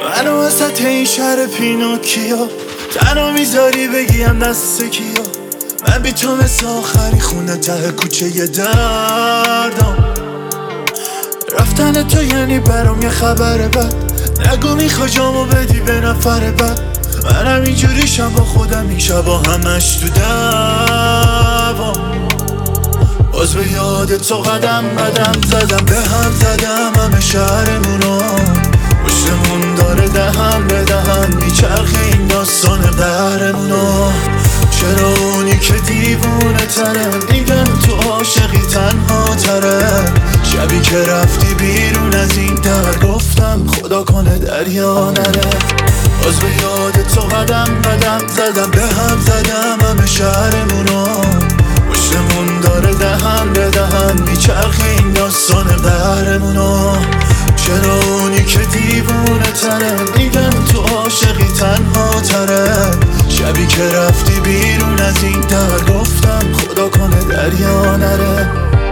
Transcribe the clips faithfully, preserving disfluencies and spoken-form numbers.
منو وسط این شهر پینوکیا تنها میذاری بگیم دست کیا. من بی تو مثل آخری خونه ته کوچه یه دردم. رفتن تو یعنی برام یه خبر بد. نگو میخوا جامو بدی به نفر بد. منم اینجوریشم با خودم این شبا همش تو دوام. باز به یاد تو قدم قدم زدم به هم زدم همه شهرمونو. پشتمون داره دهن به دهن میچرخه این داستان قهرمونو. چرا اونی که دیوونه تره میگن تو عاشقی تنها تره. شبی که رفتی بیرون از این در گفتم خدا کنه دریا نره. باز به یاد تو قدم قدم زدم به هم زدم همه شهرمونو. پشتمون داره دهن به دهن میچرخه این داستان قهرمونو. چرا اونی که دیوونه تره میگن تو عاشقی تنها تره. شبی که رفتی بیرون از این در گفتم خدا کنه دریا نره.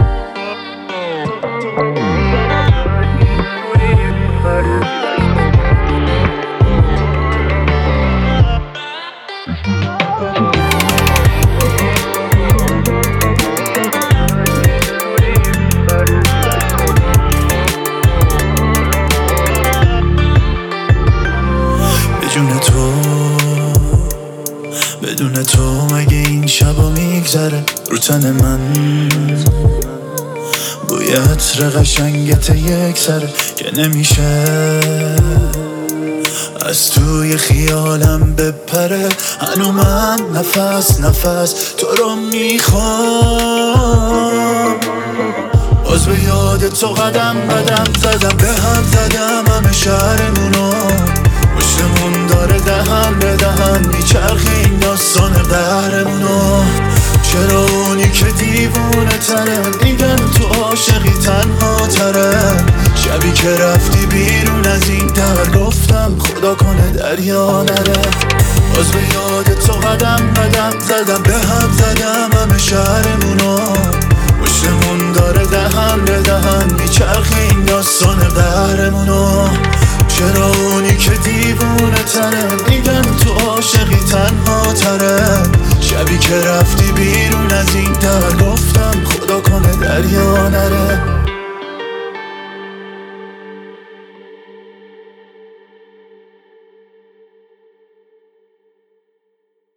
بدون تو بدون تو مگه این شبا میگذره رو تن من. بوی عطر قشنگت یک سره که نمیشه از توی خیالم بپره. هنو من نفس نفس تو رو میخوام. باز به یاد تو قدم قدم زدم به هم زدم همه شهرمونو. پشتمون داره دهن به دهن میچرخه این داستان قهرمونو. چرا اونی که دیوونه تره میگن تو عاشقی تنها تره. شبی که رفتی بیرون از این در گفتم خدا کنه دریا نره. باز به یاد تو قدم قدم زدم به هم زدم همه شهرمونو. پشتمون داره دهن به دهن میچرخه این داستان قهرمونو. چرا اونی که دیوونه تره میگن تو عاشقی تنها تره. شبی که رفتی بیرون از این در گفتم خدا کنه دریا نره.